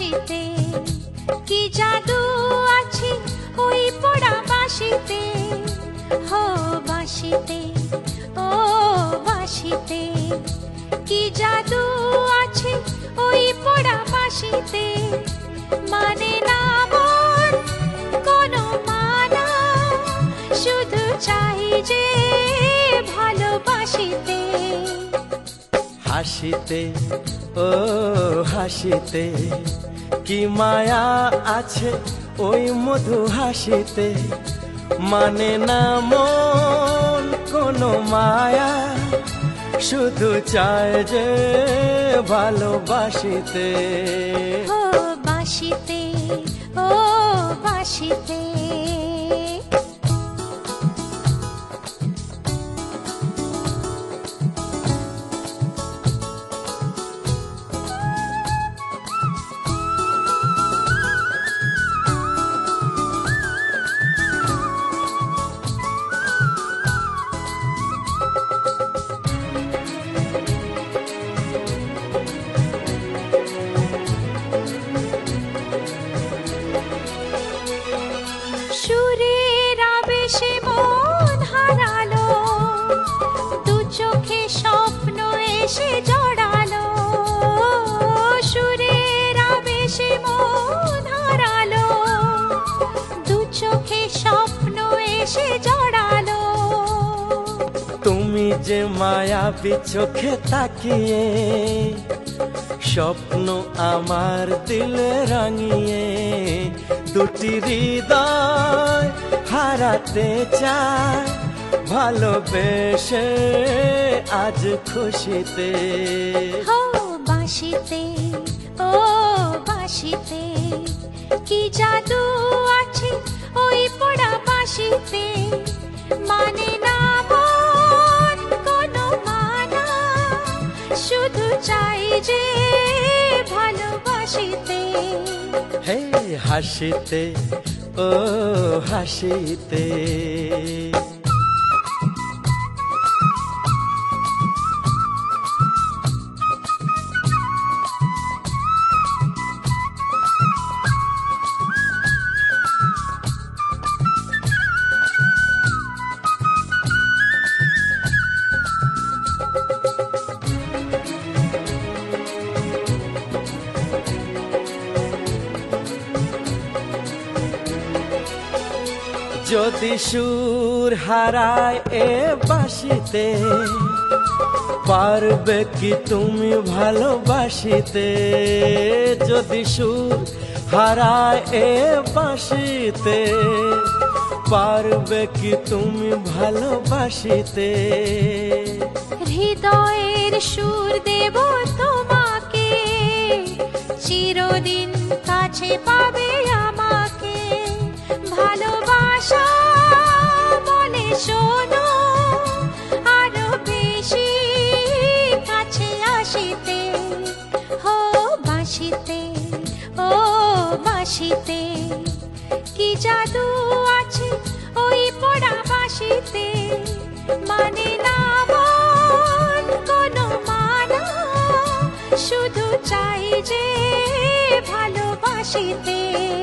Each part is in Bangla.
বাঁশিতে, কি জাদু আছে ওই পোড়া বাঁশিতে, হো বাঁশিতে, ও বাঁশিতে, কি জাদু আছে ওই পোড়া বাঁশিতে। মানে না মন কোনো মানা, শুধু চাই যে ভালোবাসিতে। হাসিতে, ও হাসিতে, কি মায়া আছে ওই মধু হাসিতে। মানে না মন কোনো মায়া, শুধু চায় যে ভালোবাসিতে। ও বাঁশিতে, ও বাঁশিতে। সুরের আবেশে মন হারালো, দু চোখে স্বপ্ন এসে জড়ালো। সুরের আবেশে মন হারালো, দু চোখে স্বপ্ন এসে জড়ালো। তুমি যে মায়াবী চোখে তাকিয়ে স্বপ্ন আমার দিলে রাঙিয়ে, দুটি হৃদয় হারাতে চায় ভালোবেসে আজ খুশিতে। হো বাঁশিতে, ও বাঁশিতে, কি জাদু আছে ওই পোড়া বাঁশিতে। মানে না মন কোনো মানা, শুধু চাই যে ভালোবাসিতে। হে হাসিতে, ও হাসিতে। যদি সুর হারায় এ বাঁশিতে, পারবে কি তুমি ভালোবাসিতে। যদি সুর হারায় এ বাঁশিতে, পারবে কি তুমি ভালোবাসিতে। হৃদয়ের সুর দেব তোমাকে, চিরদিন কাছে পাবে আমাকে। ভালোবাসা বলে শোনো, আরো বেশি কাছে আসিতে। হো বাঁশিতে, ও বাঁশিতে, কি জাদু আছে ওই পোড়া বাঁশিতে। মানে না মন কোনো মানা, শুধু চাই যে ভালোবাসিতে।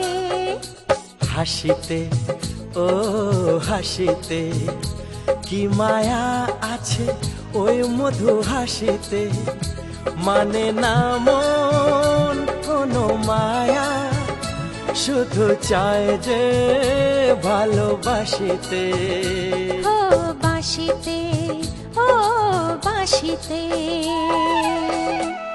হাসিতে, ও হাসিতে, কি মায়া আছে ওই মধু হাসিতে। মানে না মন কোনো মায়া, শুধু চায় যে ভালোবাসিতে। ও বাঁশিতে, ও বাঁশিতে।